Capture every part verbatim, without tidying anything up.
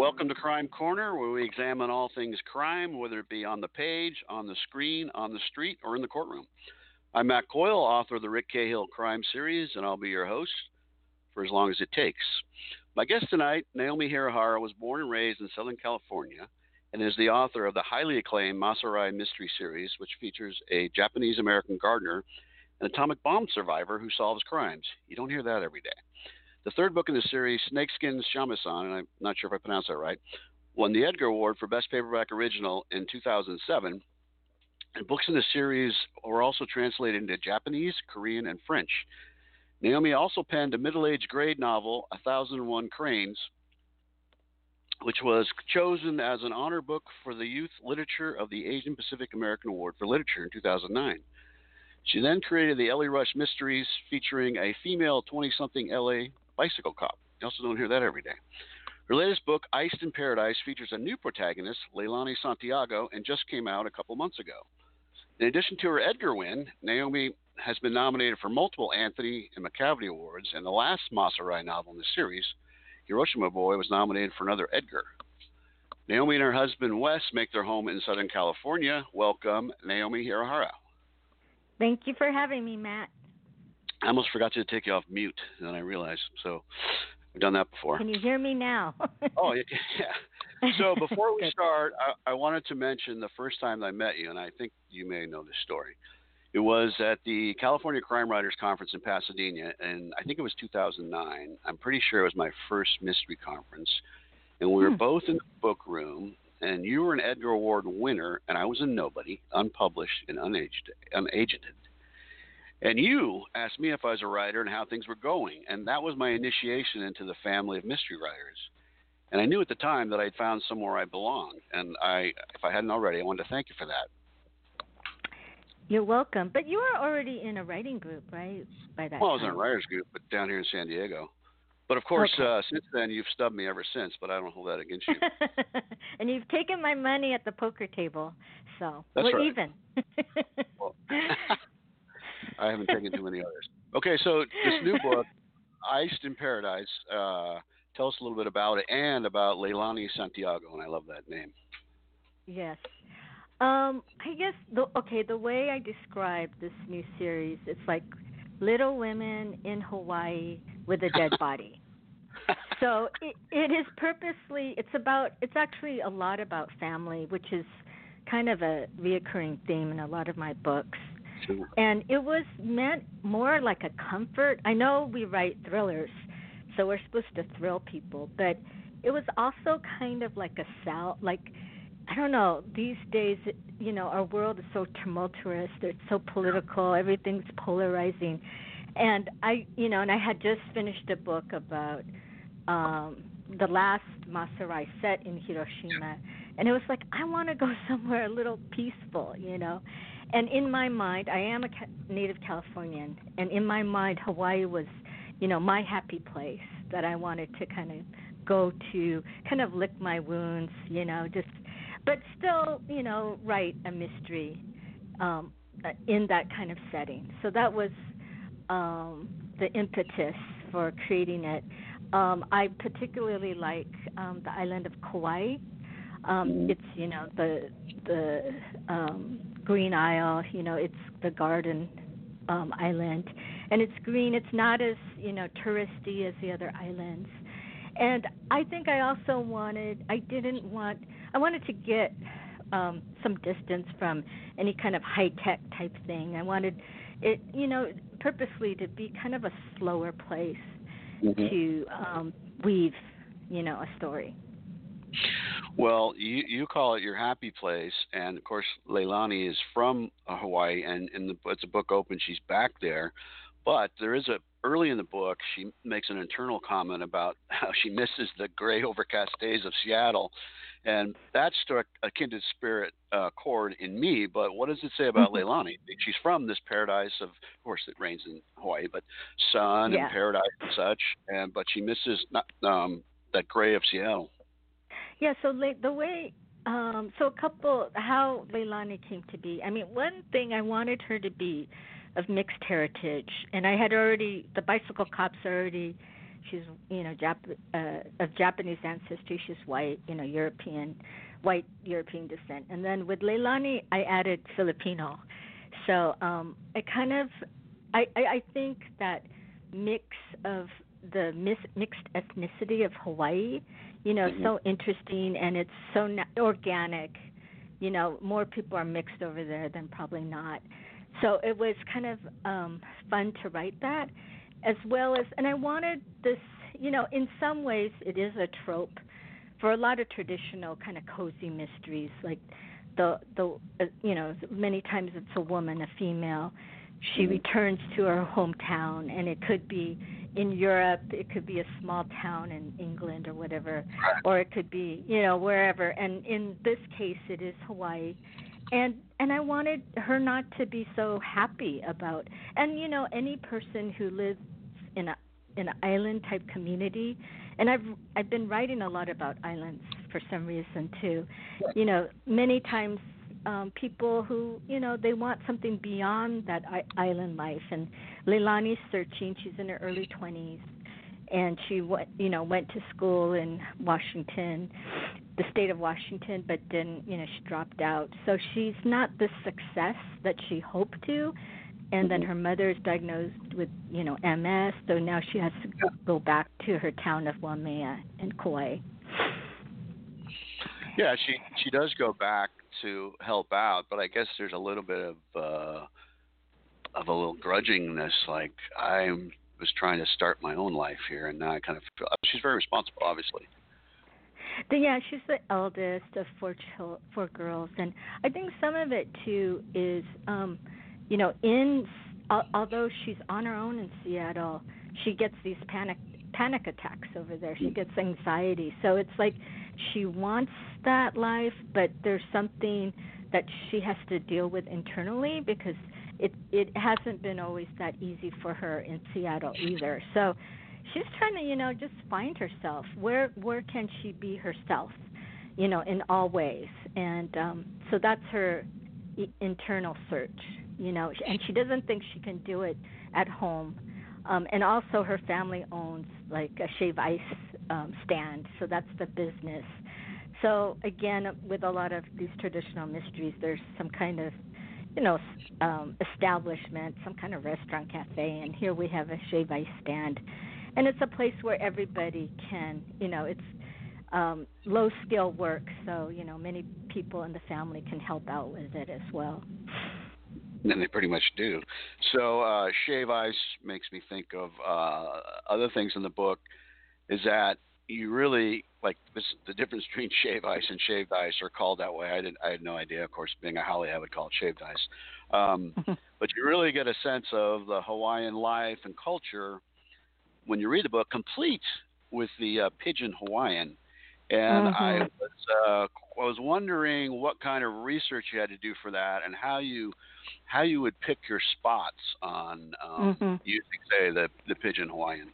Welcome to Crime Corner, where we examine all things crime, whether it be on the page, on the screen, on the street, or in the courtroom. I'm Matt Coyle, author of the Rick Cahill Crime Series, and I'll be your host for as long as it takes. My guest tonight, Naomi Hirahara, was born and raised in Southern California and is the author of the highly acclaimed Masarai Mystery Series, which features a Japanese-American gardener, an atomic bomb survivor who solves crimes. You don't hear that every day. The third book in the series, Snakeskin Shamasan, and I'm not sure if I pronounced that right, won the Edgar Award for Best Paperback Original in two thousand seven. And books in the series were also translated into Japanese, Korean, and French. Naomi also penned a middle-aged grade novel, A Thousand and One Cranes, which was chosen as an honor book for the Youth Literature of the Asian Pacific American Award for Literature in two thousand nine. She then created the Ellie Rush Mysteries, featuring a female twenty-something L A bicycle cop. You also don't hear that every day. Her latest book, Iced in Paradise, features a new protagonist, Leilani Santiago, and just came out a couple months ago. In addition to her Edgar win, Naomi has been nominated for multiple Anthony and McCavity Awards, and the last Masarai novel in the series, Hiroshima Boy, was nominated for another Edgar. Naomi and her husband, Wes, make their home in Southern California. Welcome, Naomi Hirahara. Thank you for having me, Matt. I almost forgot to take you off mute, and then I realized. So we've done that before. Can you hear me now? Oh, yeah. yeah. So before we start, I, I wanted to mention the first time I met you, and I think you may know this story. It was at the California Crime Writers Conference in Pasadena, and I think it was two thousand nine. I'm pretty sure it was my first mystery conference. And we were hmm. both in the book room, and you were an Edgar Award winner, and I was a nobody, unpublished and unaged, unagented. And you asked me if I was a writer and how things were going, and that was my initiation into the family of mystery writers. And I knew at the time that I'd found somewhere I belonged, and I, if I hadn't already, I wanted to thank you for that. You're welcome. But you were already in a writing group, right, by that Well, I was time? in a writers group, but down here in San Diego. But, of course, okay. uh, since then, you've stubbed me ever since, but I don't hold that against you. And you've taken my money at the poker table, so That's we're right. even. Well, I haven't taken too many others. Okay, so this new book, Iced in Paradise, uh, tell us a little bit about it and about Leilani Santiago, and I love that name. Yes. Um, I guess, the, okay, the way I describe this new series, it's like Little Women in Hawaii with a dead body. So it, it is purposely, it's about, it's actually a lot about family, which is kind of a reoccurring theme in a lot of my books. Sure. And it was meant more like a comfort. I know we write thrillers, so we're supposed to thrill people, but it was also kind of like a sal, like, I don't know, these days, you know, our world is so tumultuous, it's so political, everything's polarizing. And I, you know, and I had just finished a book about um, the last Masarai set in Hiroshima, and it was like, I want to go somewhere a little peaceful, you know. And in my mind, I am a native Californian, and in my mind, Hawaii was, you know, my happy place that I wanted to kind of go to, kind of lick my wounds, you know, just, but still, you know, write a mystery um, in that kind of setting. So that was um, the impetus for creating it. Um, I particularly like um, the island of Kauai. Um, it's, you know, the the um, Green Isle, you know, it's the garden um, island. And it's green. It's not as, you know, touristy as the other islands. And I think I also wanted, I didn't want, I wanted to get um, some distance from any kind of high-tech type thing. I wanted it, you know, purposely to be kind of a slower place mm-hmm. to um, weave, you know, a story. Well, you, you call it your happy place, and of course, Leilani is from Hawaii, and in the as the book opens, she's back there. But there is a early in the book, she makes an internal comment about how she misses the gray, overcast days of Seattle, and that struck a kindred spirit uh, chord in me. But what does it say about mm-hmm. Leilani? She's from this paradise of, of course, it rains in Hawaii, but sun yeah. and paradise and such, and but she misses not, um, that gray of Seattle. Yeah, so the way, um, so a couple, how Leilani came to be. I mean, one thing I wanted her to be of mixed heritage, and I had already, the bicycle cops already she's you know Jap- uh, of Japanese ancestry. She's white, you know, European, white European descent. And then with Leilani, I added Filipino. So um, I kind of, I, I I think that mix of the mis- mixed ethnicity of Hawaii, you know, Mm-hmm. so interesting, and it's so na- organic. You know, more people are mixed over there than probably not. So it was kind of um, fun to write that, as well as, and I wanted this, you know, in some ways it is a trope for a lot of traditional kind of cozy mysteries, like the the uh, you know, many times it's a woman, a female. She Mm-hmm. returns to her hometown, and it could be in Europe, it could be a small town in England or whatever, or it could be, you know, wherever. And in this case, it is Hawaii. And and I wanted her not to be so happy about. And you know, any person who lives in a in an island type community, and I've I've been writing a lot about islands for some reason too. You know, many times um, people who, you know, they want something beyond that I- island life. And Leilani's searching. She's in her early twenties, and she went, you know, went to school in Washington, the state of Washington, but didn't, you know, she dropped out. So she's not the success that she hoped to. And then her mother is diagnosed with, you know, M S, so now she has to go back to her town of Waimea in Kauai. Yeah, she she does go back to help out, but I guess there's a little bit of uh, of a little grudgingness. Like I was trying to start my own life here, and now I kind of feel she's very responsible, obviously. But yeah, she's the eldest of four chil- four girls, and I think some of it too is, um, you know, in al- although she's on her own in Seattle, she gets these panic panic attacks over there. She gets anxiety, so it's like she wants that life, but there's something that she has to deal with internally because it it hasn't been always that easy for her in Seattle either. So she's trying to, you know, just find herself. Where where can she be herself, you know, in all ways? And um, so that's her e- internal search, you know. And she doesn't think she can do it at home. Um, and also, her family owns like a shave ice um, stand, so that's the business. So again, with a lot of these traditional mysteries, there's some kind of, you know, um, establishment, some kind of restaurant, cafe, and here we have a shave ice stand. And it's a place where everybody can, you know, it's um, low skill work, so, you know, many people in the family can help out with it as well. And they pretty much do. So uh, shave ice makes me think of uh, other things in the book. Is that you really like this, the difference between shave ice and shaved ice are called that way. I didn't. I had no idea. Of course, being a Holly, I would call it shaved ice. Um, but you really get a sense of the Hawaiian life and culture when you read the book, complete with the uh, Pidgin Hawaiian. And I Mhm. was uh, I was wondering what kind of research you had to do for that, and how you how you would pick your spots on um, Mhm. using, say, the the Pidgin Hawaiian.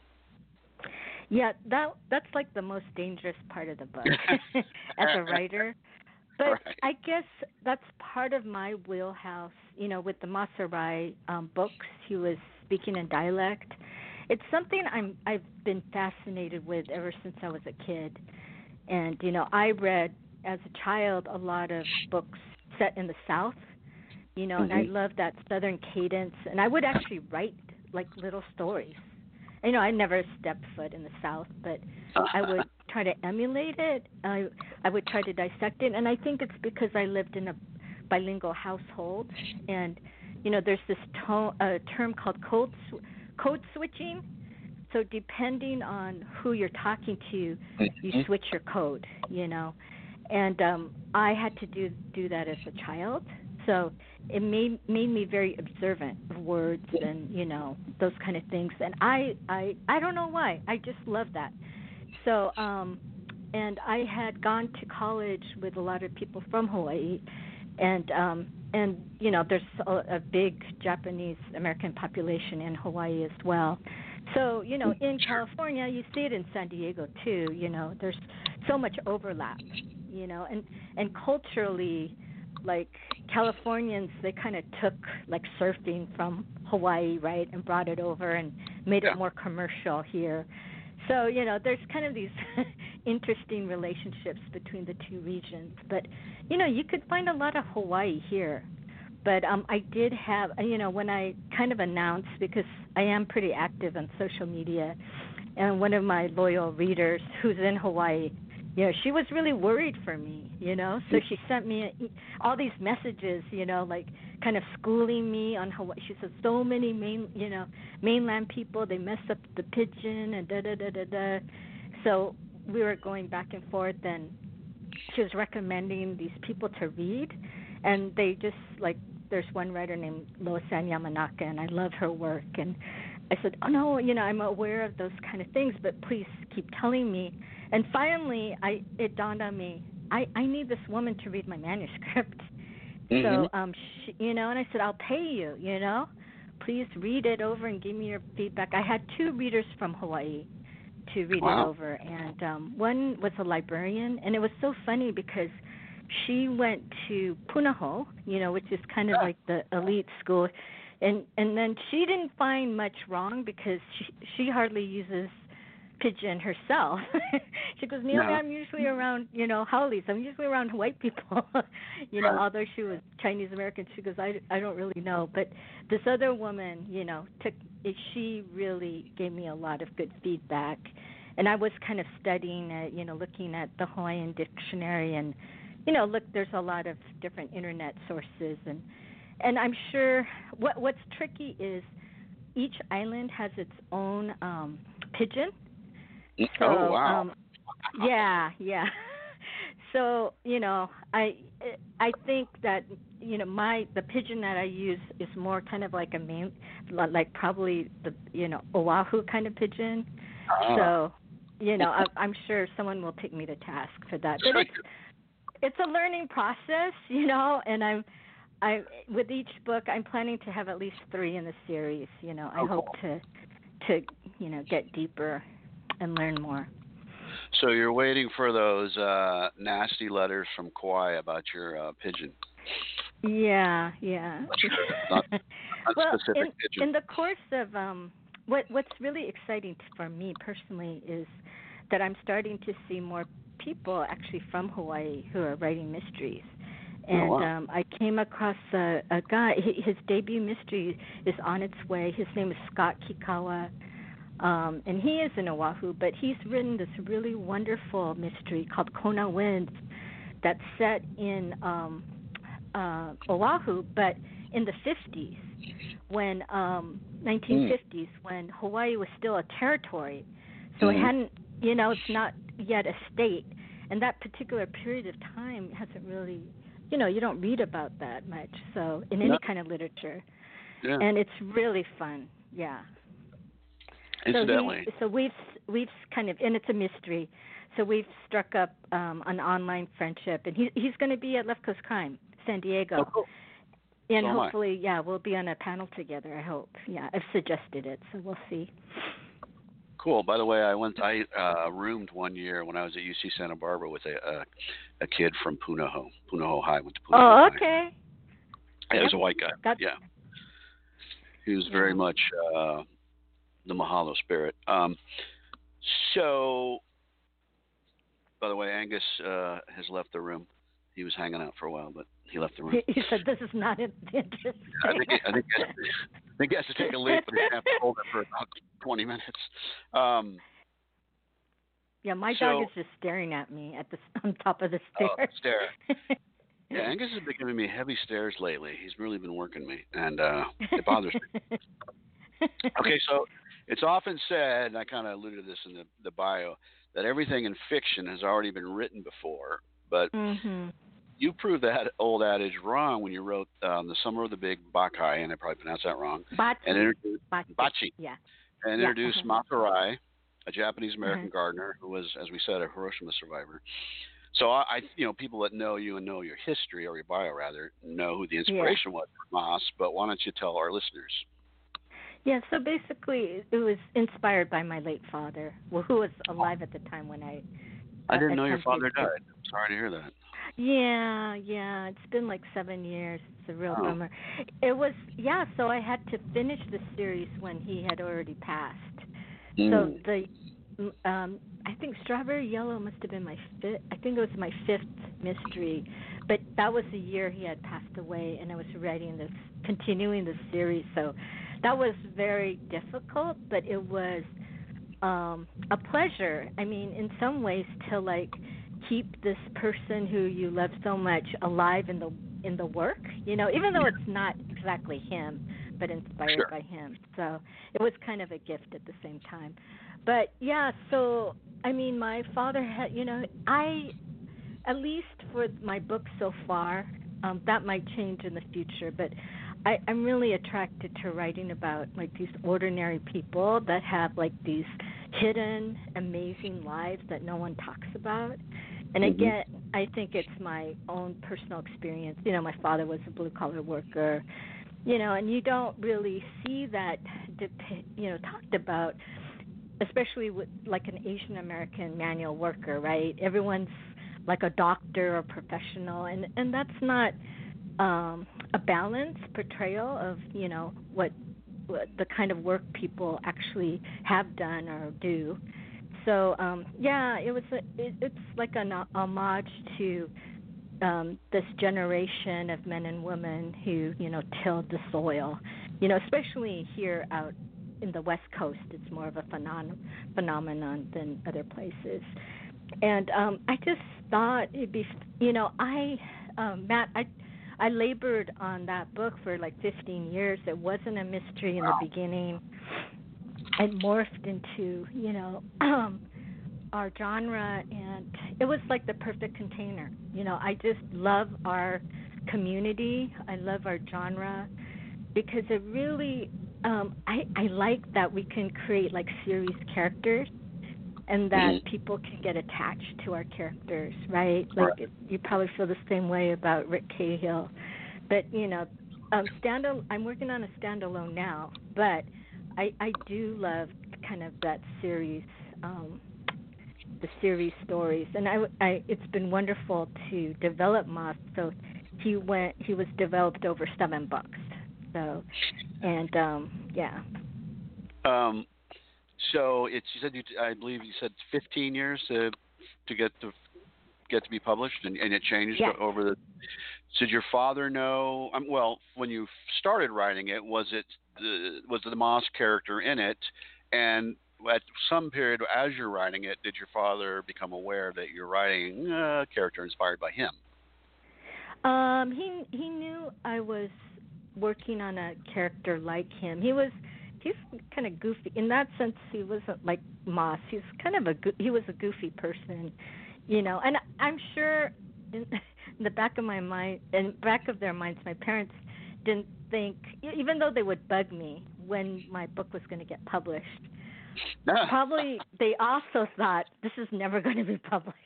Yeah, that that's like the most dangerous part of the book as a writer. But Right. I guess that's part of my wheelhouse. You know, with the Masarai um, books, he was speaking in dialect. It's something I'm I've been fascinated with ever since I was a kid. And you know, I read as a child a lot of books set in the South. You know, and I Hmm. love that Southern cadence. And I would actually write like little stories. You know, I never stepped foot in the South, but I would try to emulate it. I I would try to dissect it, and I think it's because I lived in a bilingual household, and you know, there's this to- uh, term called code sw- code switching. So depending on who you're talking to, you Hmm. switch your code. You know, and um, I had to do do that as a child. So it made made me very observant of words and, you know, those kind of things. And I I I don't know why. I just love that. So um and I had gone to college with a lot of people from Hawaii, and um and you know, there's a, a big Japanese American population in Hawaii as well. So, you know, in California, you see it in San Diego too, you know, there's so much overlap, you know, and and culturally, like Californians, they kind of took like surfing from Hawaii, right, and brought it over and made it Yeah. more commercial here. So, you know, there's kind of these interesting relationships between the two regions. But, you know, you could find a lot of Hawaii here. But um, I did have, you know, when I kind of announced, because I am pretty active on social media, and one of my loyal readers who's in Hawaii, you know, she was really worried for me, you know, so she sent me all these messages, you know, like kind of schooling me on Hawaii. She said so many main, you know, mainland people, they mess up the pigeon and da da da da da. So we were going back and forth, and she was recommending these people to read, and they just like, there's one writer named Loisan Yamanaka, and I love her work, and I said, oh no, you know, I'm aware of those kind of things, but please keep telling me. And finally, I it dawned on me, I, I need this woman to read my manuscript. Mm-hmm. So, um, she, you know, and I said, I'll pay you, you know. Please read it over and give me your feedback. I had two readers from Hawaii to read wow. it over, and um, one was a librarian, and it was so funny because she went to Punahou, you know, which is kind of like the elite school, and and then she didn't find much wrong because she she hardly uses pigeon herself. She goes, Neil, no. I'm usually around, you know, haoles. I'm usually around white people. you know, right. Although she was Chinese American, she goes, I, I don't really know. But this other woman, you know, took she really gave me a lot of good feedback, and I was kind of studying it, you know, looking at the Hawaiian dictionary, and you know, look, there's a lot of different internet sources, and and I'm sure what what's tricky is each island has its own um, pigeon. So, oh wow! Um, yeah, yeah. So you know, I I think that you know my the pigeon that I use is more kind of like a main, like probably the you know Oahu kind of pigeon. Uh. So you know, I, I'm sure someone will take me to task for that. But it's it's a learning process, you know, and I'm I with each book I'm planning to have at least three in the series. You know, I oh, hope cool. to to you know get deeper and learn more. So you're waiting for those uh, nasty letters from Kauai about your uh, pigeon. Yeah, yeah. not, not well, specific in, pigeon. in the course of um, what what's really exciting for me personally is that I'm starting to see more people actually from Hawaii who are writing mysteries. And oh, wow. um, I came across a, a guy. His debut mystery is on its way. His name is Scott Kikawa. Um, and he is in Oahu, but he's written this really wonderful mystery called Kona Winds that's set in um, uh, Oahu, but in the fifties, when um, nineteen fifties, mm. when Hawaii was still a territory. So mm-hmm. it hadn't, you know, it's not yet a state. And that particular period of time hasn't really, you know, you don't read about that much. So in any no. kind of literature. Yeah. And it's really fun, yeah. Incidentally. So, he, so we've we've kind of, and it's a mystery. So we've struck up um, an online friendship, and he he's going to be at Left Coast Crime, San Diego, oh, cool. and so hopefully, yeah, we'll be on a panel together. I hope. Yeah, I've suggested it, so we'll see. Cool. By the way, I went. I uh, roomed one year when I was at U C Santa Barbara with a a, a kid from Punahou. Punahou High. Went to Punahou Oh, High. okay. Yeah, he was a white guy. Got, yeah. He was very yeah. much. Uh, the Mahalo spirit. Um, so, by the way, Angus uh, has left the room. He was hanging out for a while, but he left the room. He said, "This is not interesting." I think he, I think he has, I think he has to take a leap, but he's going to have to hold it for about twenty minutes. Um, yeah, my so, dog is just staring at me at the on top of the stairs. Oh, stare. Yeah, Angus has been giving me heavy stares lately. He's really been working me, and uh, it bothers me. Okay, so it's often said, and I kind of alluded to this in the, the bio, that everything in fiction has already been written before. But mm-hmm. you proved that old adage wrong when you wrote um, The Summer of the Big Bakai, and I probably pronounced that wrong. Bachi. And introduced, Bachi. Bachi. Yeah. And yeah. introduced uh-huh. Makarai, a Japanese-American uh-huh. gardener who was, as we said, a Hiroshima survivor. So, I, I, you know, people that know you and know your history, or your bio rather, know who the inspiration yeah. was for Mas, but why don't you tell our listeners? Yeah, so basically it was inspired by my late father, well, who was alive at the time when I... I didn't know your father died. I'm sorry to hear that. Yeah, yeah, it's been like seven years. It's a real oh. bummer. It was, yeah, so I had to finish the series when he had already passed. Mm. So the mm, um, I think Strawberry Yellow must have been my fifth. I think it was my fifth mystery, but that was the year he had passed away, and I was writing this, continuing the series. So that was very difficult, but it was um, a pleasure. I mean, in some ways, to like keep this person who you love so much alive in the in the work. You know, even though it's not exactly him, but inspired Sure. by him. So it was kind of a gift at the same time. But yeah, so I mean, my father had, you know, I at least for my book so far, um, that might change in the future, but I, I'm really attracted to writing about like these ordinary people that have like these hidden, amazing lives that no one talks about. And Hmm. again, I think it's my own personal experience. You know, my father was a blue collar worker, you know, and you don't really see that, depi- you know, talked about, especially with like an Asian American manual worker, right? Everyone's like a doctor or professional, and and that's not um, a balanced portrayal of you know what, what the kind of work people actually have done or do. So um, yeah, it was a, it, it's like an homage to um, this generation of men and women who, you know, tilled the soil. You know, especially here out in the West Coast, it's more of a phenom- phenomenon than other places. And um, I just thought it'd be, you know, I, um, Matt, I, I labored on that book for like fifteen years. It wasn't a mystery in the beginning. It morphed into, you know, um, our genre, and it was like the perfect container. You know, I just love our community. I love our genre because it really, um, I I like that we can create like series characters and Hmm. that people can get attached to our characters, right? Like Right. you probably feel the same way about Rick Cahill, but you know, um, stand. I'm working on a standalone now, but I I do love kind of that series. Um, the series stories, and I, I it's been wonderful to develop Moss. So he went he was developed over seven books. So and um yeah. Um, so it's you said you I believe you said fifteen years to to get to get to be published, and, and it changed Yes. over the. Did your father know? Um, well, when you started writing it, was it the was the Moss character in it, and at some period as you're writing it, did your father become aware that you're writing a character inspired by him? Um he he knew I was working on a character like him. He was he's kind of goofy in that sense. He wasn't like Moss. He's kind of a he was a goofy person, you know. And I'm sure in, in the back of my mind, in back of their minds, my parents didn't think, e, even though they would bug me when my book was going to get published. Probably they also thought this is never going to be published.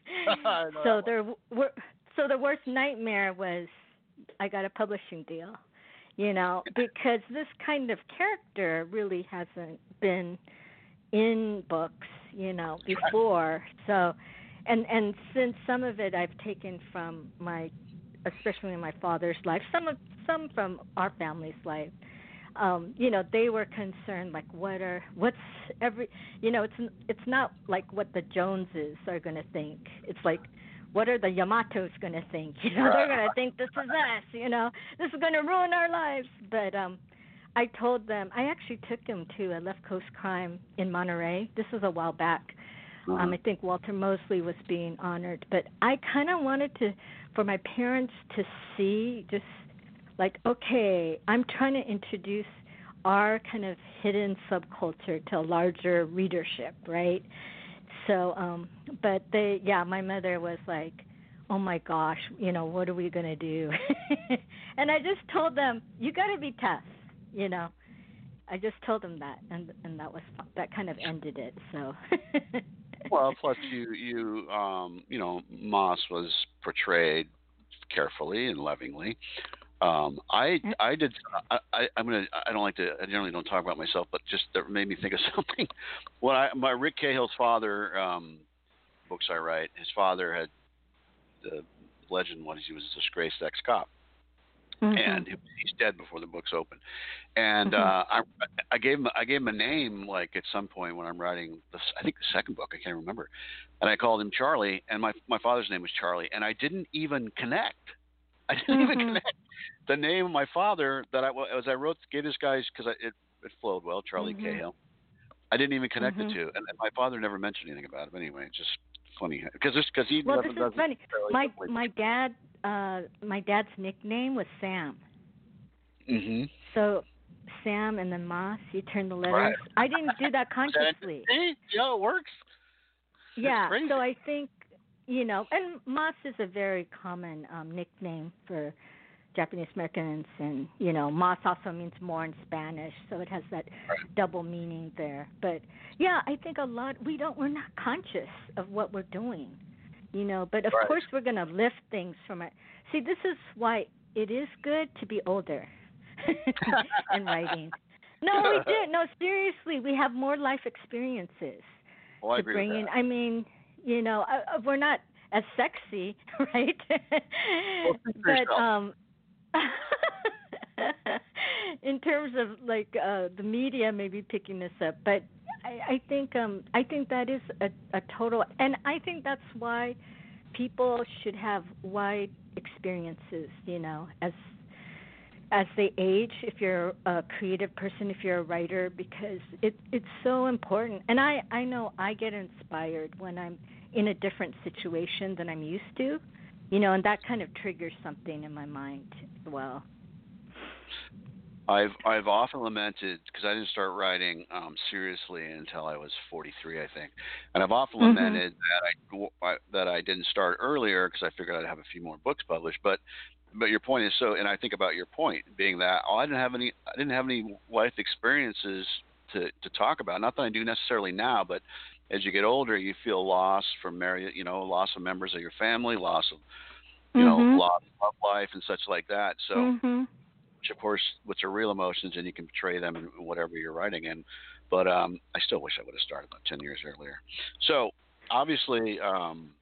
I know that So one. their wor- so the worst nightmare was I got a publishing deal, you know, because this kind of character really hasn't been in books, you know, before. So, and and since some of it I've taken from my, especially in my father's life, some of some from our family's life. Um, you know, they were concerned like, what are what's every, you know, it's it's not like what the Joneses are going to think. It's like, what are the Yamatos going to think? You know, they're Right. going to think this is us. You know, this is going to ruin our lives. But um, I told them, I actually took them to a Left Coast Crime in Monterey. This was a while back. Um, Uh-huh. I think Walter Mosley was being honored, but I kind of wanted to, for my parents to see, just like, okay, I'm trying to introduce our kind of hidden subculture to a larger readership, right? So, um, but they, yeah, my mother was like, oh my gosh, you know, what are we going to do? And I just told them, you got to be tough, you know. I just told them that, and and that was that kind of ended it. So, Well, plus you you um you know Moss was portrayed carefully and lovingly. Um, I I did I, I I'm gonna I don't like to I generally don't talk about myself, but just that made me think of something. When I my Rick Cahill's father um, books I write, his father had the legend was he was a disgraced ex cop, Mhm. and he's dead before the book's open. And Mhm. uh, I, I gave him, I gave him a name like at some point when I'm writing the, I think the second book, I can't remember, and I called him Charlie, and my my father's name was Charlie, and I didn't even connect. I didn't even Mhm. connect the name of my father that I as I wrote gave this guy's because it it flowed well, Charlie Mhm. Cahill. I didn't even connect the Mhm. two, and, and my father never mentioned anything about him anyway. It's just funny because because he Well, this doesn't is doesn't funny. necessarily My relate. my dad uh my dad's nickname was Sam. Mm-hmm. So Sam and then Moss, you turn the letters. Right. I didn't do that Was that consciously. see? See how it works? It's Yeah, crazy. so I think, you know, and Moss is a very common um nickname for Japanese Americans, and you know, Moss also means more in Spanish, so it has that double meaning there. But yeah, I think a lot we don't we're not conscious of what we're doing, you know. But of Right. course, we're going to lift things from it. See, this is why it is good to be older in writing. No, we do. No, seriously, we have more life experiences Well, I to agree with bring in. that. I mean, you know, uh, uh, we're not as sexy, right? Well, speak for but yourself. um in terms of like uh the media maybe picking this up, but I, I think um I think that is a, a total, and I think that's why people should have wide experiences, you know, as as they age, if you're a creative person, if you're a writer, because it it's so important. And I I know I get inspired when I'm in a different situation than I'm used to, you know, and that kind of triggers something in my mind as well. I've I've often lamented because I didn't start writing um, seriously until I was forty-three, I think, and I've often Mhm. lamented that I, I that I didn't start earlier because I figured I'd have a few more books published. But but your point is so, and I think about your point being that oh, I didn't have any I didn't have any life experiences to to talk about. Not that I do necessarily now, but as you get older, you feel loss from married, you know, loss of members of your family, loss of you know, Mhm. loss of life and such like that. So Mhm. which of course, which are real emotions, and you can portray them in whatever you're writing in. But um, I still wish I would have started about ten years earlier. So obviously, um,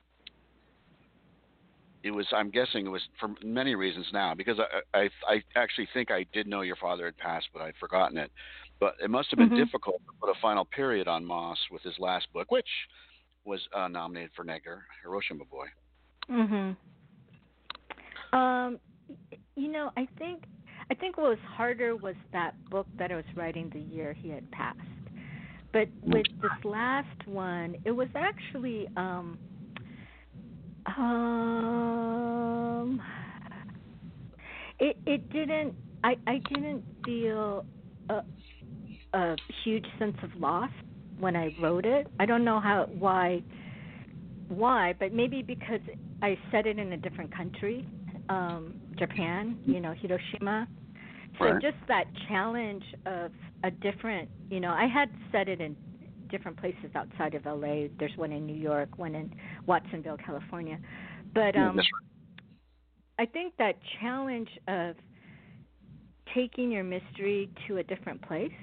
it was. I'm guessing it was for many reasons now, because I, I, I actually think I did know your father had passed, but I'd forgotten it. But it must have been Mhm. difficult to put a final period on Moss with his last book, which was uh, nominated for Nedgar, Hiroshima Boy. Mhm. Um, you know, I think I think what was harder was that book that I was writing the year he had passed. But with this last one, it was actually um um it it didn't I I didn't feel a a huge sense of loss when I wrote it. I don't know how why why, but maybe because I set it in a different country, um, Japan, you know, Hiroshima. So Right. just that challenge of a different, you know, I had set it in different places outside of L A. There's one in New York, one in Watsonville, California. But Yeah, that's um I think that challenge of taking your mystery to a different place,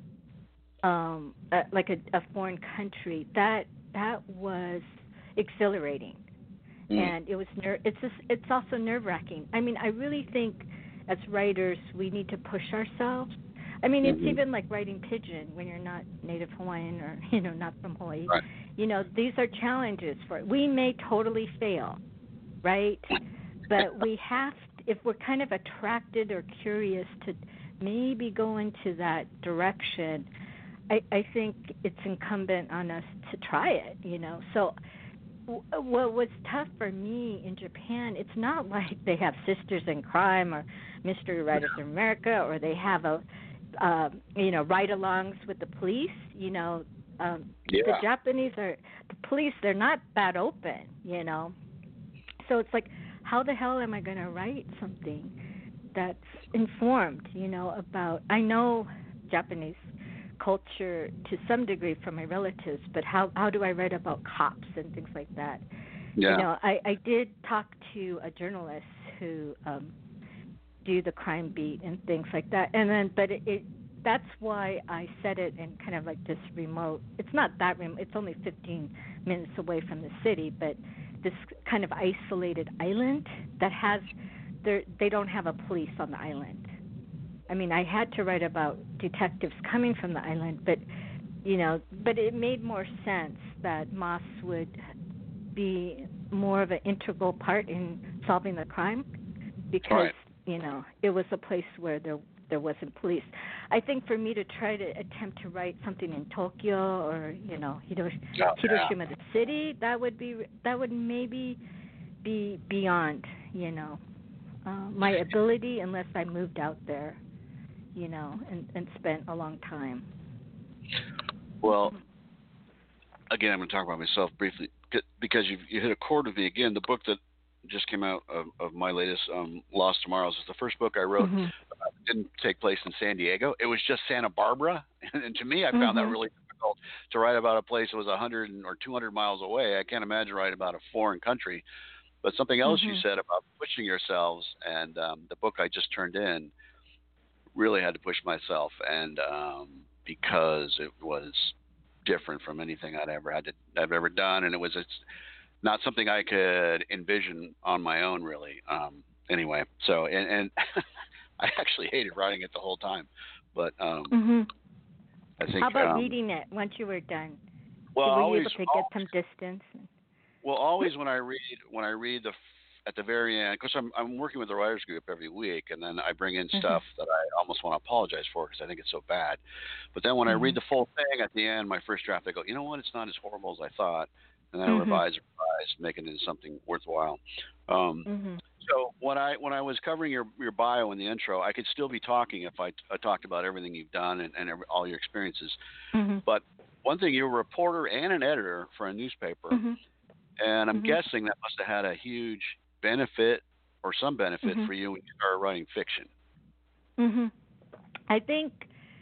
um, uh, like a, a foreign country, that that was exhilarating, right. and it was ner- it's just, it's also nerve wracking. I mean, I really think as writers we need to push ourselves. I mean, it's Mm-hmm. even like writing pigeon when you're not native Hawaiian or you know not from Hawaii. Right. You know, these are challenges for we may totally fail, right? But we have, if we're kind of attracted or curious to maybe go into that direction, I, I think it's incumbent on us to try it, you know. So what was tough for me in Japan, it's not like they have Sisters in Crime or Mystery Writers of America, or they have a, uh, you know, ride-alongs with the police. You know, um, the Yeah. Japanese are the police. They're not that open, you know. So it's like, how the hell am I going to write something that's informed, you know, about, I know Japanese culture to some degree from my relatives, but how how do I write about cops and things like that? You Yeah. know, I I did talk to a journalist who um do the crime beat and things like that. And then but it, it that's why I said it in kind of like this remote. It's not that remote. It's only fifteen minutes away from the city, but this kind of isolated island that has they they don't have a police on the island. I mean, I had to write about detectives coming from the island, but you know, but it made more sense that Moss would be more of an integral part in solving the crime because right. you know it was a place where there there wasn't police. I think for me to try to attempt to write something in Tokyo or you know Hirosh- Oh, Hiroshima, yeah. the city, that would be that would maybe be beyond you know uh, my ability unless I moved out there, you know, and, and spent a long time. Well, again, I'm going to talk about myself briefly because you you hit a chord with me again. The book that just came out of, of my latest, um, Lost Tomorrows, is the first book I wrote. Mm-hmm. Uh, it didn't take place in San Diego. It was just Santa Barbara, and to me, I found Mm-hmm. that really difficult to write about a place that was one hundred or two hundred miles away. I can't imagine writing about a foreign country. But something else Mm-hmm. you said about pushing yourselves, and um, the book I just turned in really had to push myself, and um, because it was different from anything I'd ever had to I've ever done, and it was it's not something I could envision on my own, really. Um, anyway, so and, and I actually hated writing it the whole time, but um, Mm-hmm. I think. How about um, reading it once you were done? well, Were you always, able to get some distance? well, always when I read when I read the at the very end, because I'm I'm working with the writers group every week, and then I bring in Mm-hmm. stuff that I almost want to apologize for because I think it's so bad. But then when I Mm-hmm. read the full thing at the end, my first draft, I go, you know what, it's not as horrible as I thought, and then I Mm-hmm. revise, revise, making it into something worthwhile. Um, Mm-hmm. so when I when I was covering your your bio in the intro, I could still be talking if I, I talked about everything you've done and, and every, all your experiences. Mm-hmm. But one thing, you're a reporter and an editor for a newspaper, Mm-hmm. and I'm Mm-hmm. guessing that must have had a huge benefit or some benefit Mm-hmm. for you when you started writing fiction. Mm-hmm. I think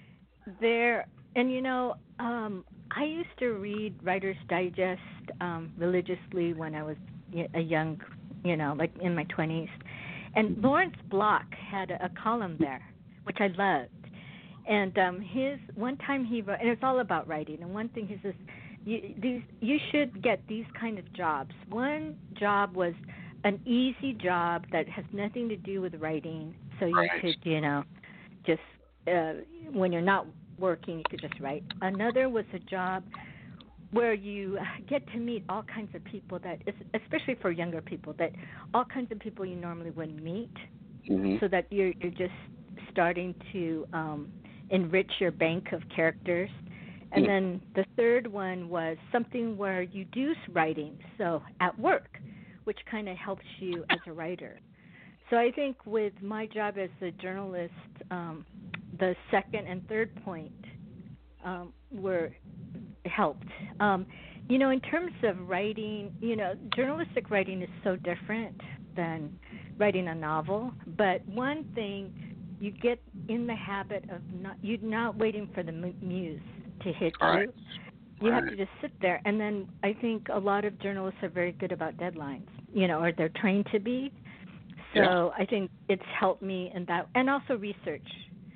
there, and you know, um, I used to read Writer's Digest um, religiously when I was y- a young, you know, like in my twenties. And Lawrence Block had a, a column there, which I loved. And um, his one time he wrote, and it's all about writing. And one thing he says, you, these you should get these kind of jobs. One job was an easy job that has nothing to do with writing, so you Right. could, you know, just uh, when you're not working, you could just write. Another was a job where you get to meet all kinds of people that, especially for younger people, that all kinds of people you normally wouldn't meet, Mm-hmm. so that you're you're just starting to um, enrich your bank of characters. And Hmm. then the third one was something where you do writing, so at work, which kind of helps you as a writer. So I think with my job as a journalist, um, the second and third point um, were helped. Um, you know, in terms of writing, you know, journalistic writing is so different than writing a novel. But one thing, you get in the habit of not you're not waiting for the mu- muse to hit Right. you. You have Right. to just sit there. And then I think a lot of journalists are very good about deadlines, you know, or they're trained to be. So Yeah. I think it's helped me in that, and also research.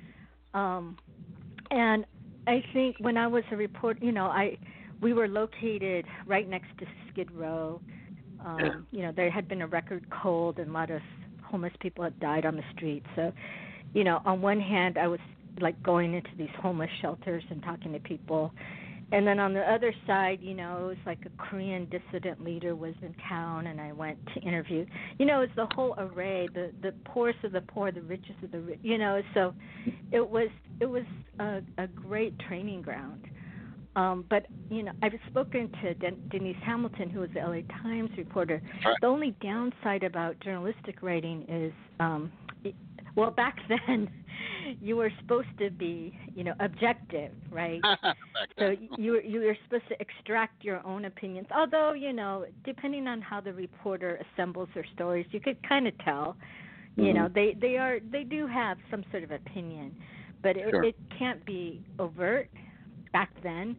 Um, and I think when I was a reporter, you know, I we were located right next to Skid Row. Yeah. Um, you know, there had been a record cold, and a lot of homeless people had died on the street. So, you know, on one hand, I was like going into these homeless shelters and talking to people. And then on the other side, you know, it was like a Korean dissident leader was in town, and I went to interview. You know, it's the whole array, the the poorest of the poor, the richest of the rich. You know, so it was it was a, a great training ground. Um, but you know, I've spoken to Den- Denise Hamilton, who was the L A Times reporter. Right. The only downside about journalistic writing is, um, it, well, back then, you were supposed to be, you know, objective, right? Back So then. you were, you were supposed to extract your own opinions. Although, you know, depending on how the reporter assembles their stories, you could kind of tell. You Mhm. know, they they are they do have some sort of opinion, but it, Sure. it can't be overt back then.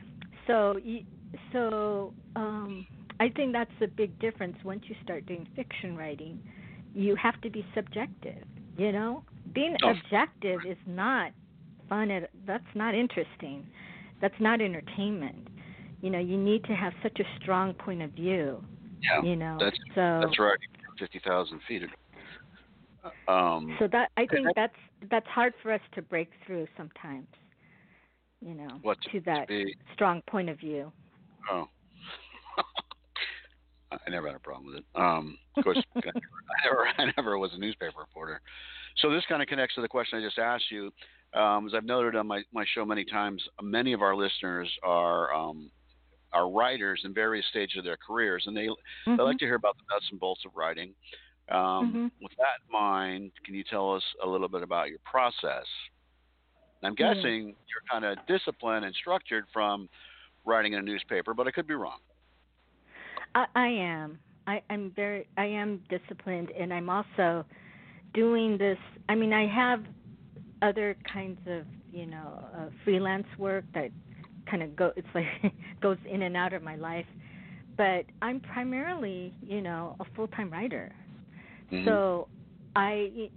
So you, so um, I think that's a big difference. Once you start doing fiction writing, you have to be subjective. You know, being Oh, objective is not fun. At, that's not interesting. That's not entertainment. You know, you need to have such a strong point of view. yeah. You know, That's so that's right. Fifty thousand feet. Um, So that I think that's that's hard for us to break through sometimes, you know, what to, to to that be? strong point of view. Oh, I never had a problem with it. Um, of course, I never, I never was a newspaper reporter. So this kind of connects to the question I just asked you. Um, as I've noted on my, my show many times, many of our listeners are um, are writers in various stages of their careers, and they they like Mhm. to hear about the nuts and bolts of writing. Um, Mhm. with that in mind, can you tell us a little bit about your process? I'm Yes. guessing you're kind of disciplined and structured from writing in a newspaper, but I could be wrong. I I am. I I'm very I am disciplined, and I'm also doing this. I mean, I have other kinds of, you know, uh, freelance work that kind of go it's like goes in and out of my life, but I'm primarily, you know, a full-time writer. Hmm. So I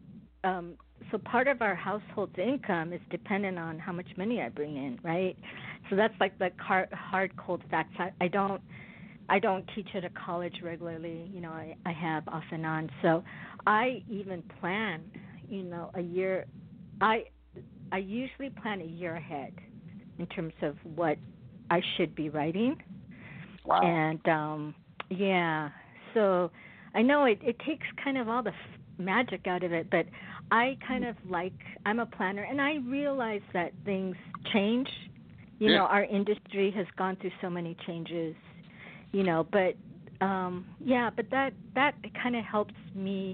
um so part of our household's income is dependent on how much money I bring in, right? So that's like the hard, hard cold facts. I, I don't I don't teach at a college regularly. You know, I, I have off and on. So I even plan, you know, a year. I I usually plan a year ahead in terms of what I should be writing. Wow. And um yeah, so I know it it takes kind of all the f- magic out of it, but I kind of like I'm a planner, and I realize that things change. You Yeah. know, our industry has gone through so many changes, you know, but um yeah, but that that kind of helps me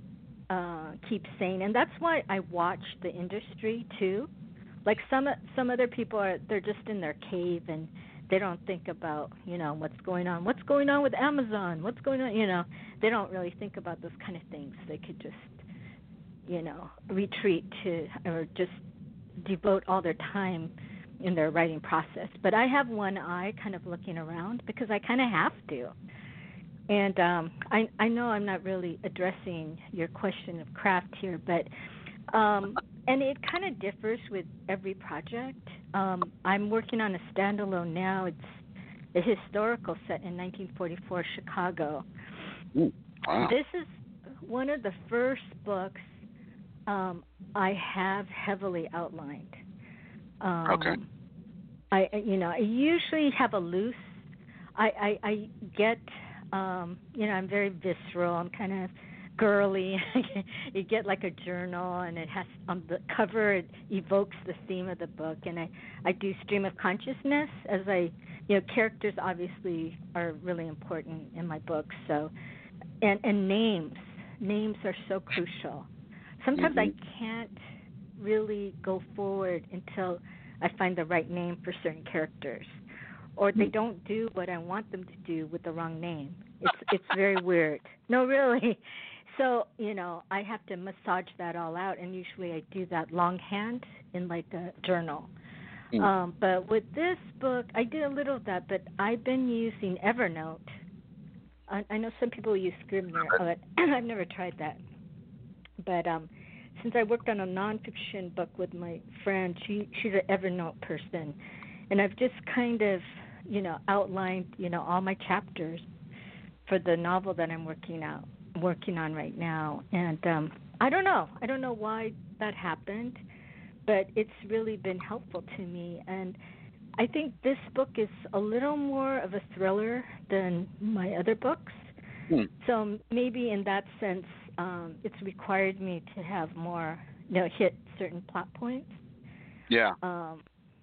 uh keep sane, and that's why I watch the industry too. Like some some other people are they're just in their cave, and they don't think about, you know, what's going on what's going on with Amazon, what's going on, you know. They don't really think about those kind of things. They could just, you know, retreat to, or just devote all their time in their writing process. But I have one eye kind of looking around because I kind of have to. And um, I, I know I'm not really addressing your question of craft here, but um, and it kind of differs with every project. Um, I'm working on a standalone now. It's a historical set in nineteen forty-four Chicago. Ooh, wow. This is one of the first books um, I have heavily outlined. Okay. Um, I, you know, I usually have a loose. I, I, I get, um, you know, I'm very visceral. I'm kind of girly. You get like a journal, and it has on the cover. It evokes the theme of the book, and I, I do stream of consciousness as I, you know, characters obviously are really important in my books. So, and and names, names are so crucial. Sometimes Hmm. I can't really go forward until I find the right name for certain characters, or they don't do what I want them to do with the wrong name. It's it's very weird. No, really. So, you know, I have to massage that all out, and usually I do that longhand in like a journal. Mm. Um, but with this book, I did a little of that, but I've been using Evernote. I, I know some people use Scrivener, but I've never tried that. But um, since I worked on a nonfiction book with my friend, she she's an Evernote person, and I've just kind of, you know, outlined, you know, all my chapters for the novel that I'm working out working on right now. And um, I don't know, I don't know why that happened, but it's really been helpful to me. And I think this book is a little more of a thriller than my other books. Mm. So maybe in that sense, um, it's required me to have more, you know, hit certain plot points. Yeah. Um,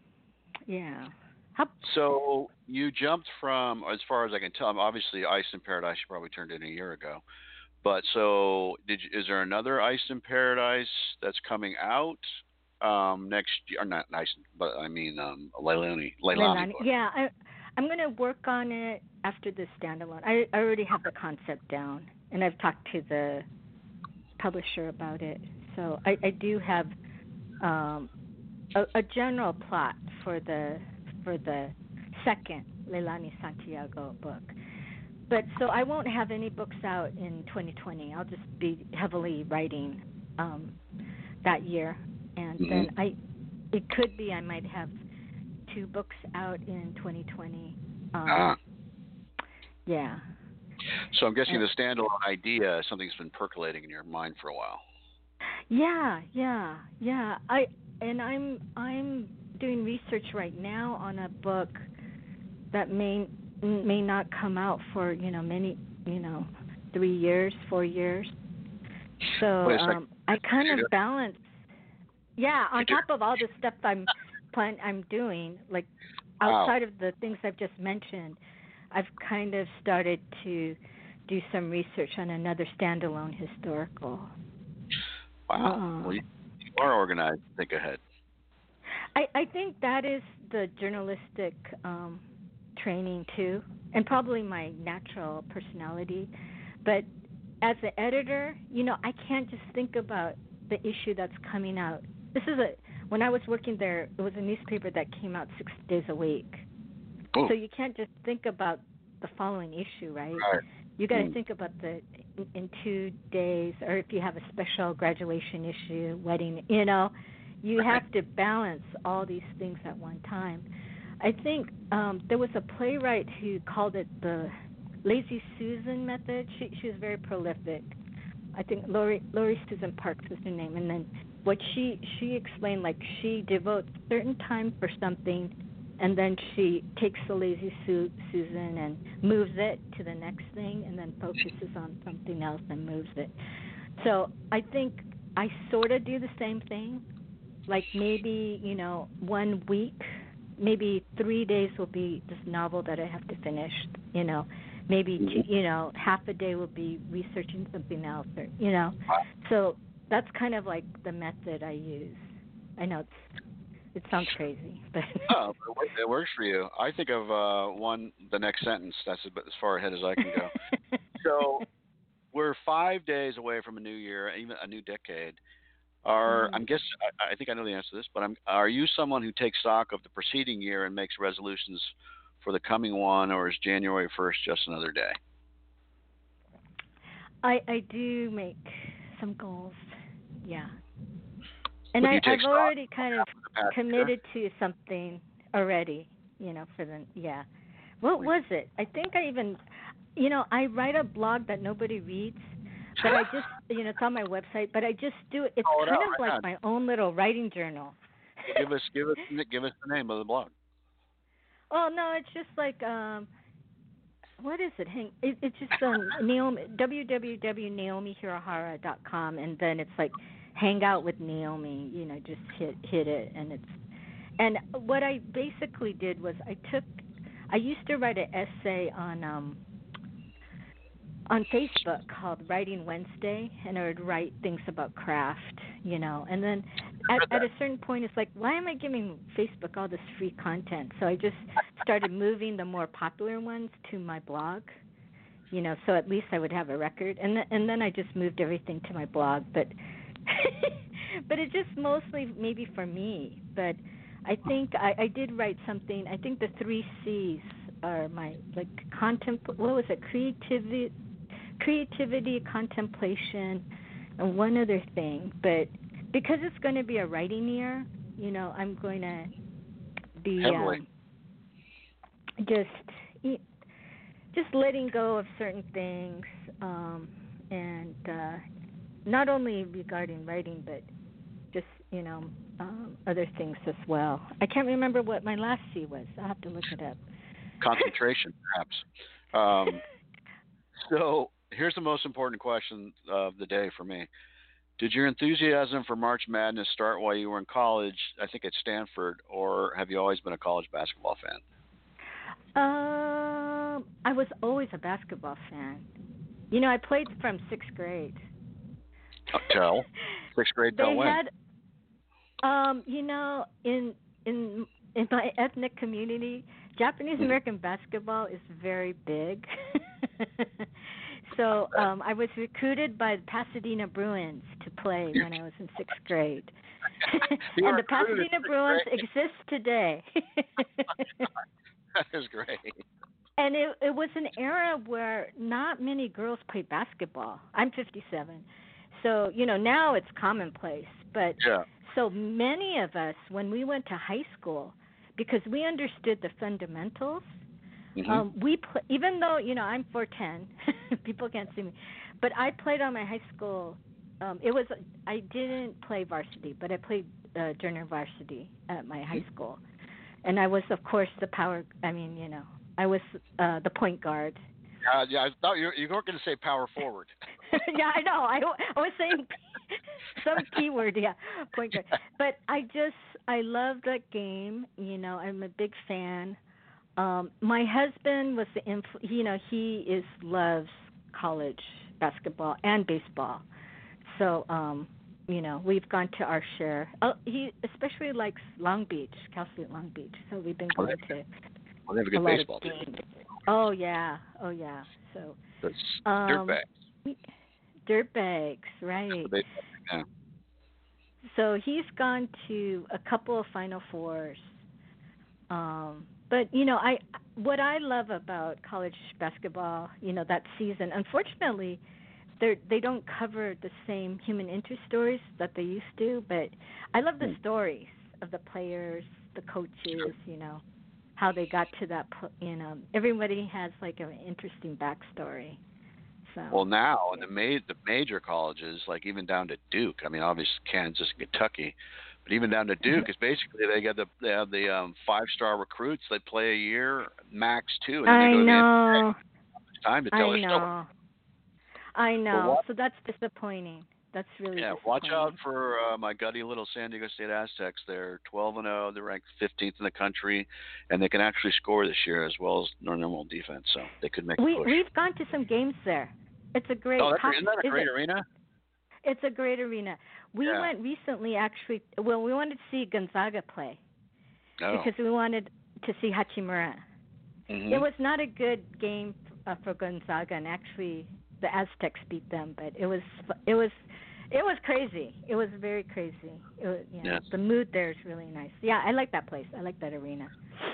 yeah. How, So you jumped from, as far as I can tell, obviously Ice in Paradise you probably turned in a year ago. But so, did you, is there another Ice in Paradise that's coming out um, next year? Or not Ice, but I mean um, a Leilani Leilani Leilani? book. Yeah, I, I'm going to work on it after the standalone. I, I already have the concept down, and I've talked to the publisher about it. So I, I do have um, a, a general plot for the for the second Leilani Santiago book. But so I won't have any books out in twenty twenty. I'll just be heavily writing um, that year, and Hmm. then I it could be I might have two books out in twenty twenty. Um, Ah. yeah. So I'm guessing And, the standalone idea is something that's been percolating in your mind for a while. yeah, yeah, yeah. I and I'm I'm doing research right now on a book that may may not come out for you know many you know three years, four years. So Wait a second. um, I kind of balance. Yeah, on top of all the stuff I'm plan I'm doing, like Wow. outside of the things I've just mentioned, I've kind of started to do some research on another standalone historical. Wow. Well, you, Um, you are organized. Think ahead. I I think that is the journalistic um, training too, and probably my natural personality. But as an editor, you know, I can't just think about the issue that's coming out. This is a when I was working there, it was a newspaper that came out six days a week. Oh, So you can't just think about the following issue, right? right. You got to Hmm. think about the in, in two days, or if you have a special graduation issue, wedding, you know, you Right. have to balance all these things at one time. I think um, there was a playwright who called it the Lazy Susan method. She she was very prolific. I think Lori Lori Susan Parks was her name, and then what she she explained, like she devotes certain time for something, and then she takes the lazy Su- Susan and moves it to the next thing, and then focuses on something else and moves it. So I think I sort of do the same thing. Like maybe you know one week, maybe three days will be this novel that I have to finish. You know, maybe two, Mhm. you know half a day will be researching something else, or you know. Wow. So that's kind of like the method I use. I know it's it sounds crazy, but Oh, it wor- it works for you. I think of uh, one, the next sentence. That's about as far ahead as I can go. So we're five days away from a new year, even a new decade. Are Mhm. I'm guess I, I think I know the answer to this, but I'm, are you someone who takes stock of the preceding year and makes resolutions for the coming one, or is January first just another day? I I do make some goals. Yeah. And Would I you take I've stock already of what kind of happened the past year? committed to something already, you know, for the yeah. What was it? I think I even you know, I write a blog that nobody reads, but I just you know, it's on my website, but I just do it. It's Call it kind out of right like now. my own little writing journal. Give us give us give us the name of the blog. Oh no, it's just like um what is it? Hang it, it's just um Naomi w w w dot naomi hirahara dot com, and then it's like hang out with Naomi, you know, just hit hit it, and it's and what I basically did was I took I used to write an essay on um on Facebook called Writing Wednesday, and I would write things about craft, you know. And then I at read at that. a certain point, it's like, why am I giving Facebook all this free content? So I just started moving the more popular ones to my blog, you know, so at least I would have a record. And th- and then I just moved everything to my blog, but but it just mostly maybe for me. But I think I, I did write something. I think the three C's are my like contempt. What was it? Creativity creativity, contemplation, and one other thing. But because it's going to be a writing year, you know, I'm going to be Heavily. um, just just letting go of certain things, um, and uh, not only regarding writing, but just you know um, other things as well. I can't remember what my last C was. I'll have to look it up. Concentration, perhaps. Um, so here's the most important question of the day for me. Did your enthusiasm for March Madness start while you were in college, I think at Stanford, or have you always been a college basketball fan? Um, I was always a basketball fan. You know, I played from sixth grade. Uh, Tell. Sixth grade till They when? had, um, you know, in in in my ethnic community, Japanese Mhm. American basketball is very big. So um, I was recruited by the Pasadena Bruins to play You, when I was in sixth grade, you and were the recruited in Pasadena sixth Bruins grade? exist today. That is great. And it it was an era where not many girls played basketball. I'm fifty-seven. So, you know, now it's commonplace, but Yeah. so many of us when we went to high school because we understood the fundamentals, Mm-hmm. Um, we pl- even though you know I'm four ten, people can't see me, but I played on my high school. Um, it was I didn't play varsity, but I played uh, junior varsity at my high school, and I was of course the power. I mean, you know, I was uh, the point guard. Uh, yeah, I thought you, you weren't going to say power forward. Yeah, I know. I, I was saying some keyword, yeah, point guard. But I just I love that game. You know, I'm a big fan. Um, my husband was the inf- you know he is loves college basketball and baseball, so um, you know we've gone to our share. Oh, he especially likes Long Beach, Cal State Long Beach, so we've been going to Well, they have a a good lot baseball of team. games. Oh yeah, oh yeah. So That's um, dirtbags. dirtbags, right? The baseball team, So he's gone to a couple of Final Fours. Um, but you know, I what I love about college basketball, you know, that season. Unfortunately, they they don't cover the same human interest stories that they used to. But I love the Hmm. stories of the players, the coaches. You know, how they got to that. po- You know, everybody has like an interesting backstory. So. Well, now in the ma- the major colleges, like even down to Duke. I mean, obviously Kansas and Kentucky, but even down to Duke is basically they get the they have the um, five star recruits. They play a year max two, and then they I go to the N B A. know. It's time to tell I their story. know. I But know. what? So that's disappointing. That's really Yeah, watch out disappointing. for uh, my gutty little San Diego State Aztecs. They're twelve and zero. They're ranked fifteenth in the country, and they can actually score this year as well as their normal defense. So they could make a We push. we've gone to some games there. It's a great. Oh, that's, How, isn't that a is great it, arena? It's a great arena. We Yeah. went recently, actually. Well, we wanted to see Gonzaga play Oh. because we wanted to see Hachimura. Mm-hmm. It was not a good game uh, for Gonzaga, and actually the Aztecs beat them. But it was it was it was crazy. It was very crazy. It was, you know, Yes. The mood there is really nice. Yeah, I like that place. I like that arena.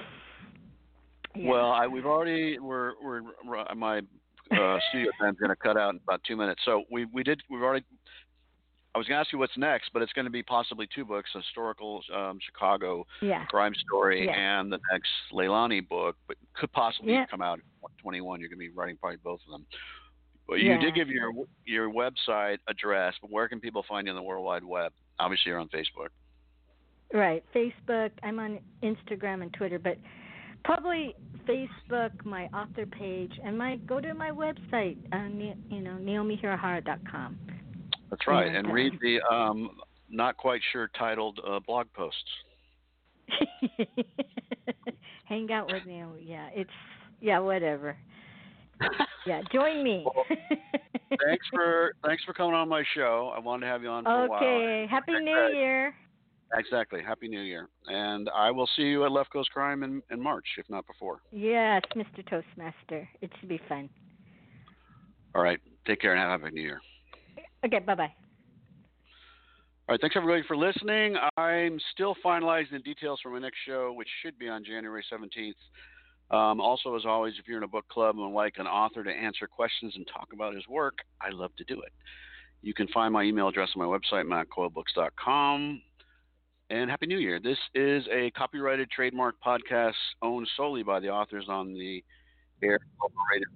Yeah. Well, I, we've already we're we're my uh, studio time's going to cut out in about two minutes. So we we did we've already. I was going to ask you what's next, but it's going to be possibly two books: a historical um, Chicago yeah. crime story Yeah. and the next Leilani book, but could possibly Yeah. come out in twenty-one. You're going to be writing probably both of them. But you Yeah. did give your your website address, but where can people find you on the World Wide Web? Obviously, you're on Facebook. Right. Facebook. I'm on Instagram and Twitter, but probably Facebook, my author page, and my go to my website, uh, you know, naomi hirahara dot com. That's right, And, and uh, read the um, not quite sure titled uh, blog posts. Hang out with me. Yeah, it's yeah, whatever. Yeah, join me. Well, thanks for thanks for coming on my show. I wanted to have you on for a while. Okay, Happy New Year. Exactly. Happy New Year. And I will see you at Left Coast Crime in, in March, if not before. Yes, Mister Toastmaster. It should be fun. All right. Take care and have a happy New Year. Okay, bye-bye. All right. Thanks, everybody, for listening. I'm still finalizing the details for my next show, which should be on January seventeenth. Um, also, as always, if you're in a book club and would like an author to answer questions and talk about his work, I love to do it. You can find my email address on my website, matt coyle books dot com. And Happy New Year. This is a copyrighted trademark podcast owned solely by the authors on the Air Incorporated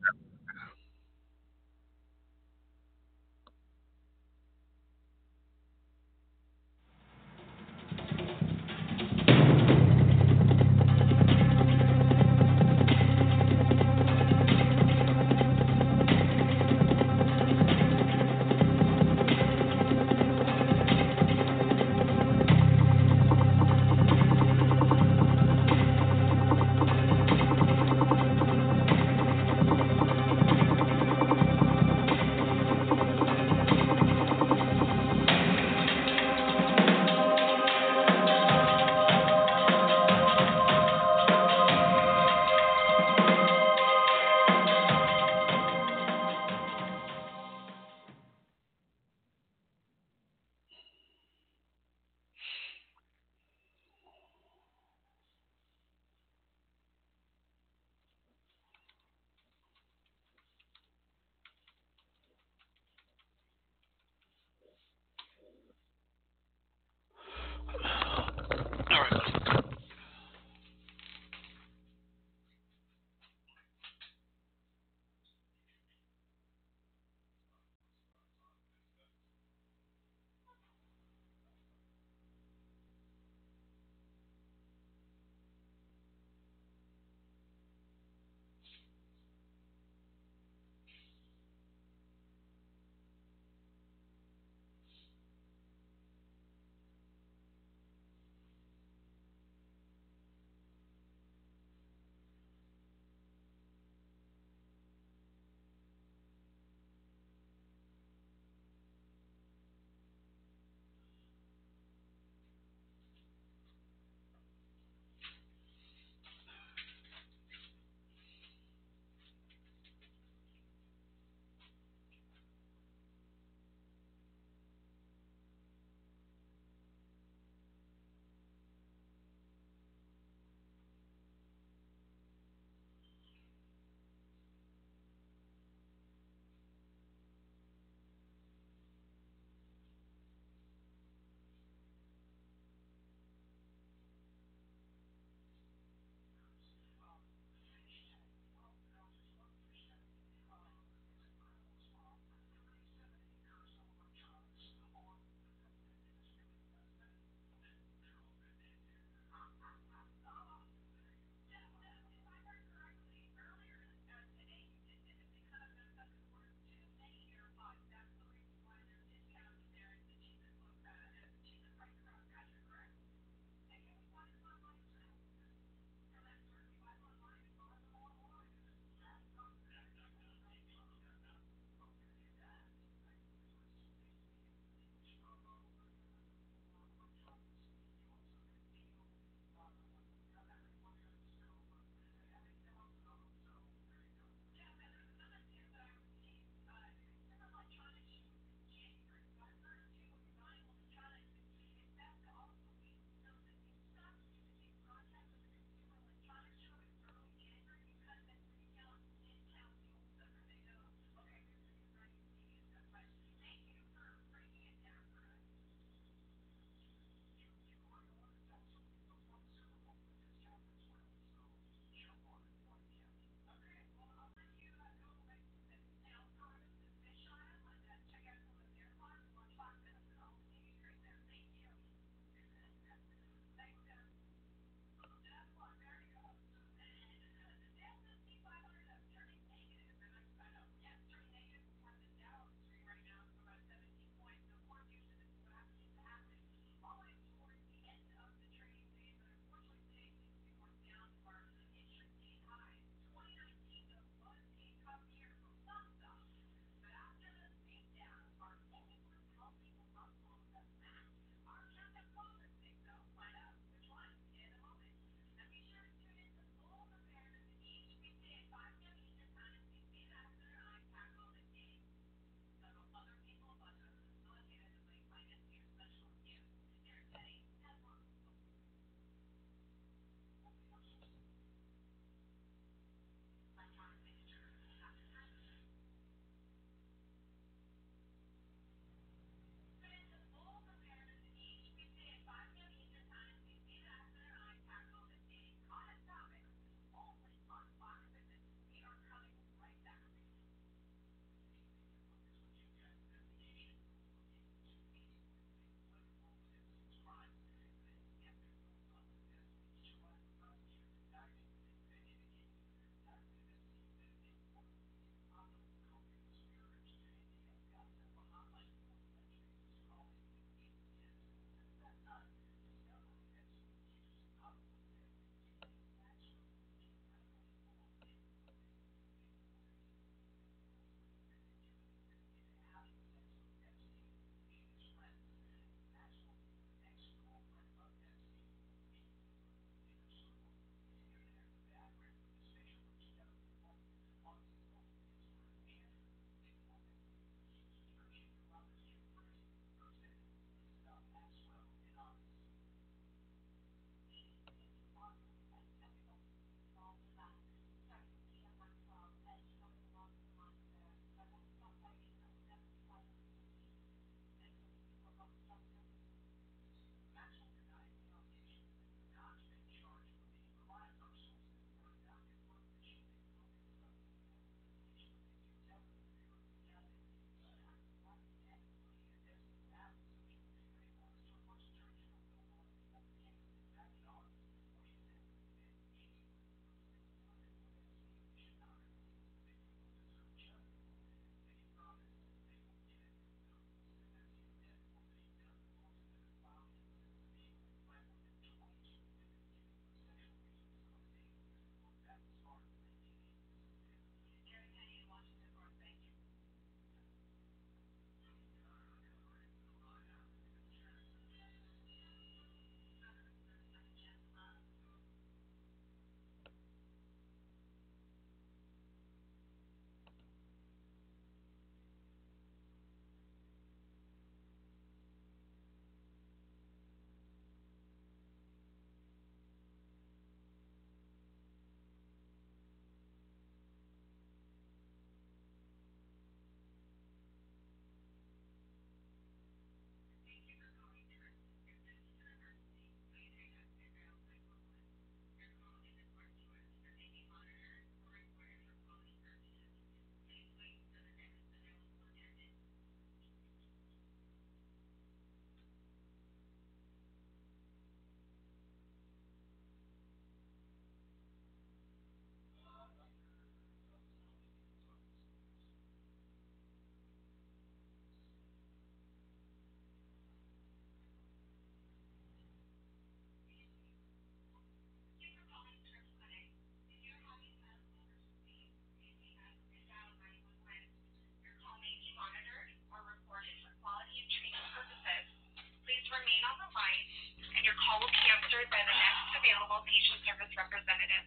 available patient service representative.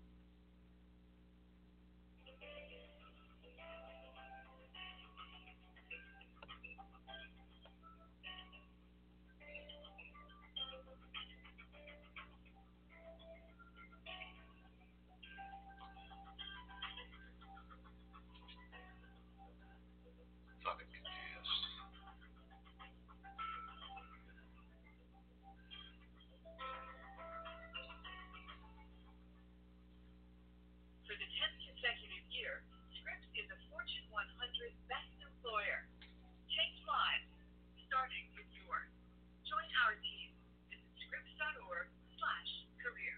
Fucking confused. For the tenth consecutive year, Scripps is a Fortune one hundred Best Employer. Change lives, starting with yours. Join our team. Visit scripps.org slash career.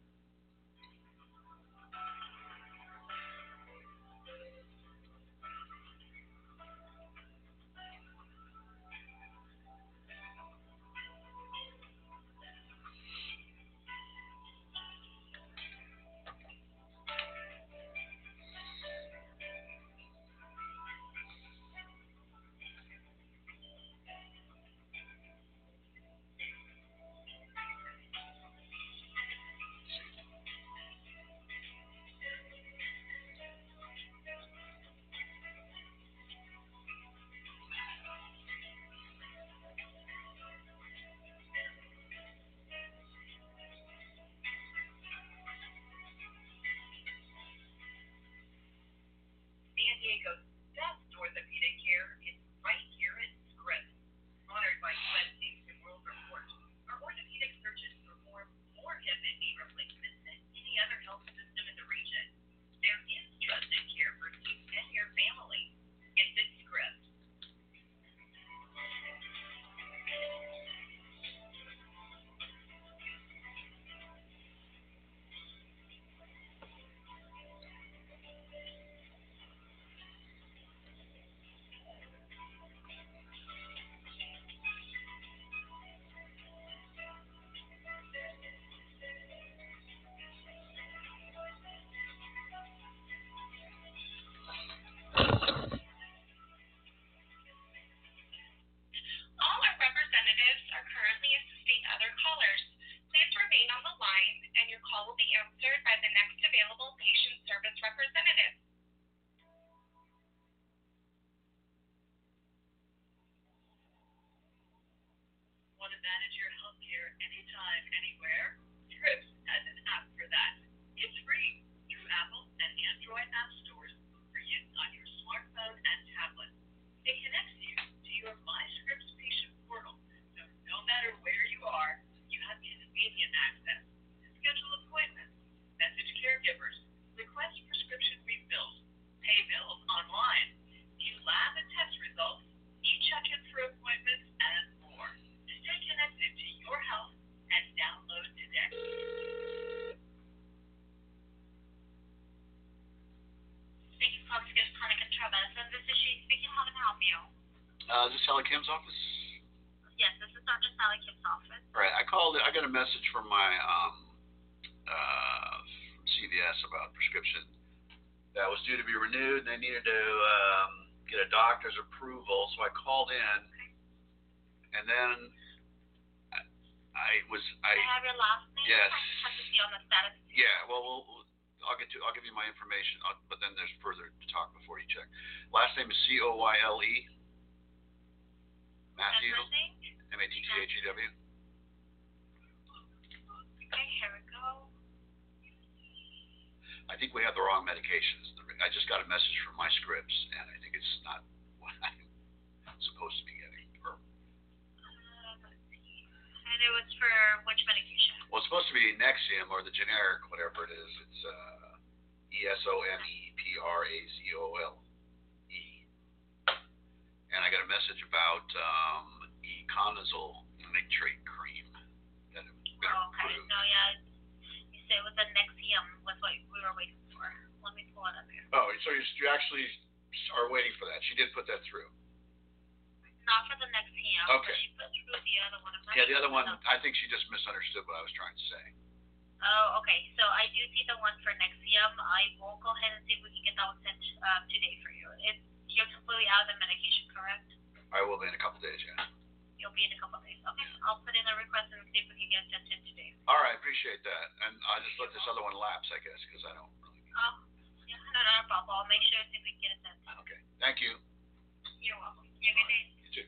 San Diego's best orthopedic care is right here at Scripps. Honored by Twenties and World Report, our orthopedic surgeons perform more hip and knee replacements than any other health system in the region. There is trusted care for you and your family. It's at Scripps. All our representatives are currently assisting other callers. Please remain on the line, and your call will be answered by the next available patient service representative. Want to manage your healthcare anytime, anywhere? Scripps has an app for that. It's free through Apple and Android app stores for use on your smartphone and tablet. It connects you to your MyScripps patient portal, so no matter where you are, you have convenient access to schedule appointments, message caregivers, request prescription refills, pay bills online, view lab and test results, e-check in for appointments, and more. Stay connected to your health and download today. Thank you for calling Scripps Clinic and Trauma Medicine. This is she speaking. How can I help you? Uh, is this Sally Kim's office? Yes, this is Doctor Sally Kim's office. All right, I called. I got a message from my um, uh, C V S about prescription that was due to be renewed, and they needed to um, get a doctor's approval. So I called in, and then I, I was I. I have your last name. Yes. I just have to see on the status. Yeah. Well, we'll, we'll I'll get to. I'll give you my information, I'll, but then there's further to talk before you check. Last name is C O Y L E. Matthew. And first name? M A T T H E W. Okay, here we go. I think we have the wrong medications. I just got a message from my scripts, and I think it's not what I'm supposed to be getting. Or, Uh, let's see. And it was for which medication? well, it's supposed to be Nexium or the generic, whatever it is. It's uh, E S O M E P R A Z O L E. And I got a message about um, econazole nitrate cream that had been Oh, okay. approved. No, yeah. You said it was the Nexium was what we were waiting for. Let me pull it up here. Oh, so you, you actually are waiting for that. She did put that through. Not for the Nexium. Okay. But she put through the other one. I'm not Yeah, the sure other one, what I think she just misunderstood what I was trying to say. Oh, okay. So I do see the one for Nexium. I will go ahead and see if we can get that one sent um, today for you. It's you're completely out of the medication, correct? I will be in a couple days, yeah. You'll be in a couple of days. Okay, I'll put in a request and see if we can get sent in today. All right, appreciate that. And I'll just let this other one lapse, I guess, because I don't really. Oh, yeah, no, not a problem. I'll make sure to see if we can get it sent. Okay, thank you. You're welcome. You have a good day. You too.